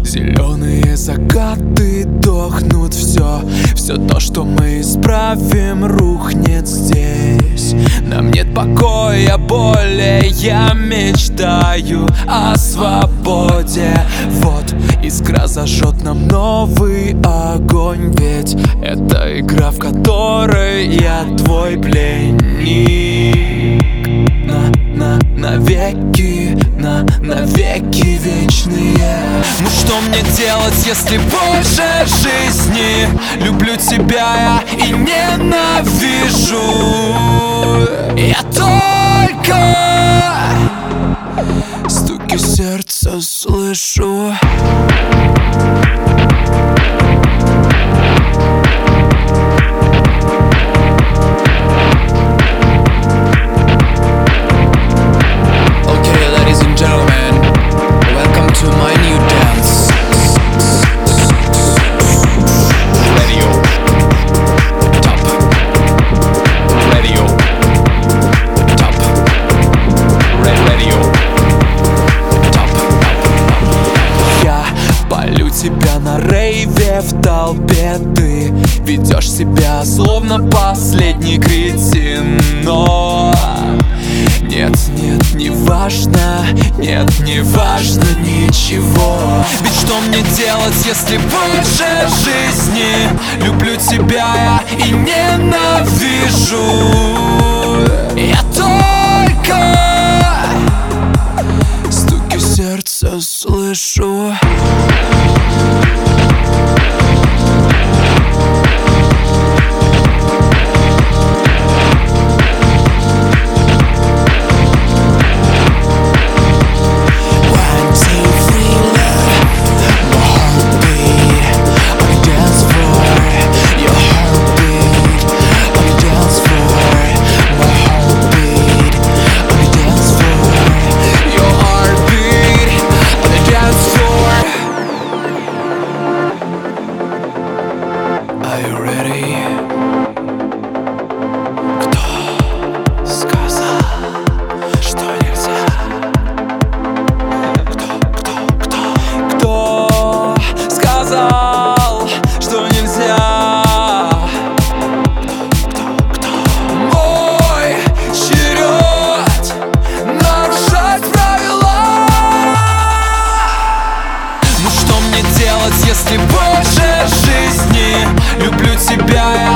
Зеленые закаты дохнут все то, что мы исправим, рухнет здесь. Нам нет покоя более, я мечтаю о свободе. Вот искра зажжет нам новый огонь, ведь это игра, в которой я твой пленник. Навеки вечные. Ну что мне делать, если больше жизни люблю тебя я и ненавижу? Я только стуки сердца слышу. Тебя на рейве в толпе, ты ведешь себя словно последний кретин. Но нет, не важно, нет, не важно ничего. Ведь что мне делать, если больше жизни люблю тебя я и ненавижу? Я только стуки сердца слышу. Are you ready? Кто сказал, что нельзя? Кто сказал, что нельзя? Мой черед нарушать правила. Ну что мне делать, если больше жизни люблю тебя?